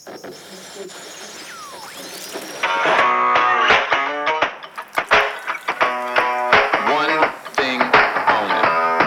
One thing only.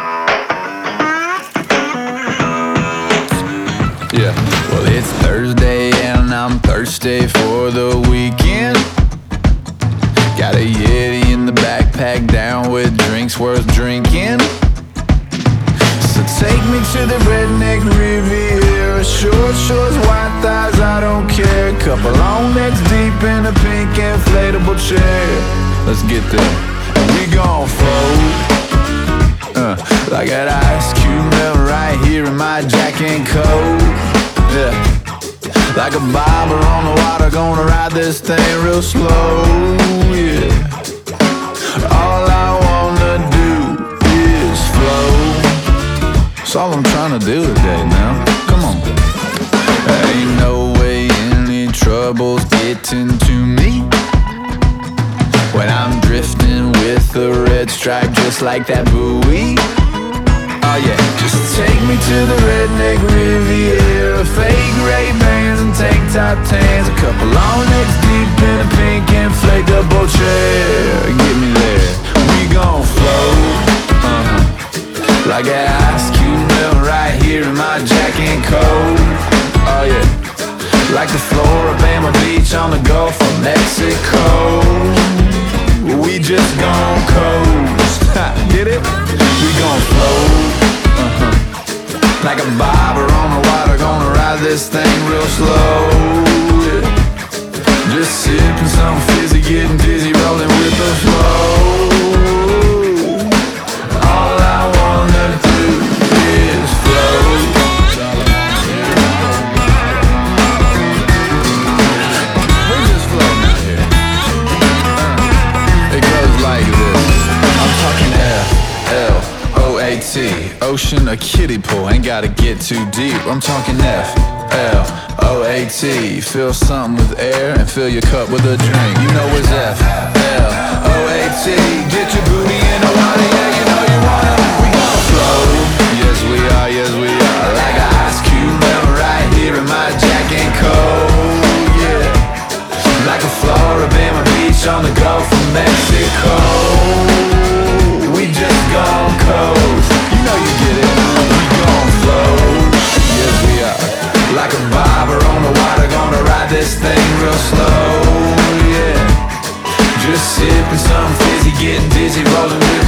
Yeah. Well, it's Thursday and I'm thirsty for the weekend. Got a Yeti in the backpack down with drinks worth drinking. So take me to the redneck Riviera. Short shorts, white thighs, I don't care. Couple long necks deep in a pink inflatable chair. Let's get there. We gon' float like that ice cube melt right here in my jacket and coat. Yeah, like a bobber on the water, gonna ride this thing real slow. Yeah, all I wanna do is float. That's all I'm trying to do today now. Come on. Ain't no way any trouble's getting to me when I'm drifting with a red stripe just like that buoy. Oh yeah, just take me to the redneck Riviera. Fake Ray-Bans and tank top tans. A couple long necks deep in a pink inflatable chair. Get me there, we gon' float like an ice cube melt right here in my jacket and coat. Oh yeah, like the Floribama beach on the Gulf of Mexico. We just gon' coast. Get it? We gon' float like a bobber on the water, gonna ride this thing real slow. Yeah. Just sipping some fizzy, getting dizzy, rolling with the flow. All I wanna do is float. We're just floating out here. It goes like this. I'm talking F-L-O-A-T. Ocean, a kiddie pool, ain't gotta get too deep. I'm talking F-L-O-A-T. Fill something with air and fill your cup with a drink. You know it's F-L-O-A-T. Get your booty in the water, yeah, you know you wanna. We gon' float. Yes we are, yes we are. Like an ice cube melt right here in my jacket and coat. Yeah, like a Floribama beach on the Gulf of Mexico. We just gon' coast. You know you get it. We gon' float. Yes we are. Like a bobber on the water, gonna ride this thing real slow. Yeah, just sipping some fizzy, getting dizzy, rolling with